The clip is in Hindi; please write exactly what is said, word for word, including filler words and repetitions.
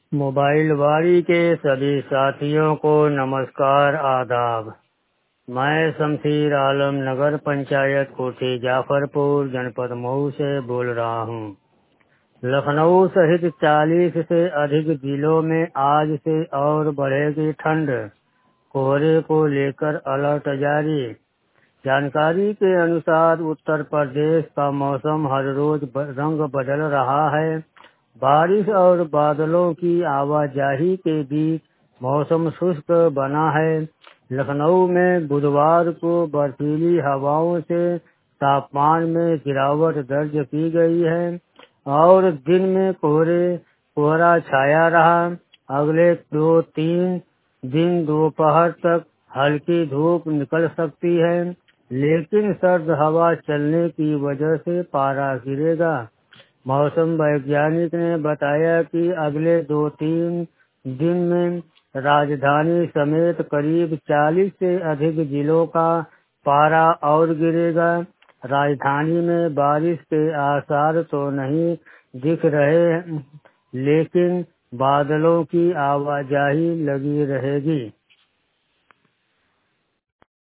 मोबाइल वारी के सभी साथियों को नमस्कार आदाब। मैं शमशीर आलम नगर पंचायत कोठी जाफरपुर जनपद मऊ से बोल रहा हूँ। लखनऊ सहित चालीस से अधिक जिलों में आज से और बढ़ेगी ठंड। कोहरे को लेकर अलर्ट जारी। जानकारी के अनुसार उत्तर प्रदेश का मौसम हर रोज रंग बदल रहा है। बारिश और बादलों की आवाजाही के बीच मौसम शुष्क बना है। लखनऊ में बुधवार को बर्फीली हवाओं से तापमान में गिरावट दर्ज की गई है और दिन में कोहरे कोहरा छाया रहा। अगले दो तीन दिन दोपहर तक हल्की धूप निकल सकती है, लेकिन सर्द हवा चलने की वजह से पारा गिरेगा। मौसम वैज्ञानिक ने बताया कि अगले दो तीन दिन में राजधानी समेत करीब चालीस से अधिक जिलों का पारा और गिरेगा। राजधानी में बारिश के आसार तो नहीं दिख रहे, लेकिन बादलों की आवाजाही लगी रहेगी।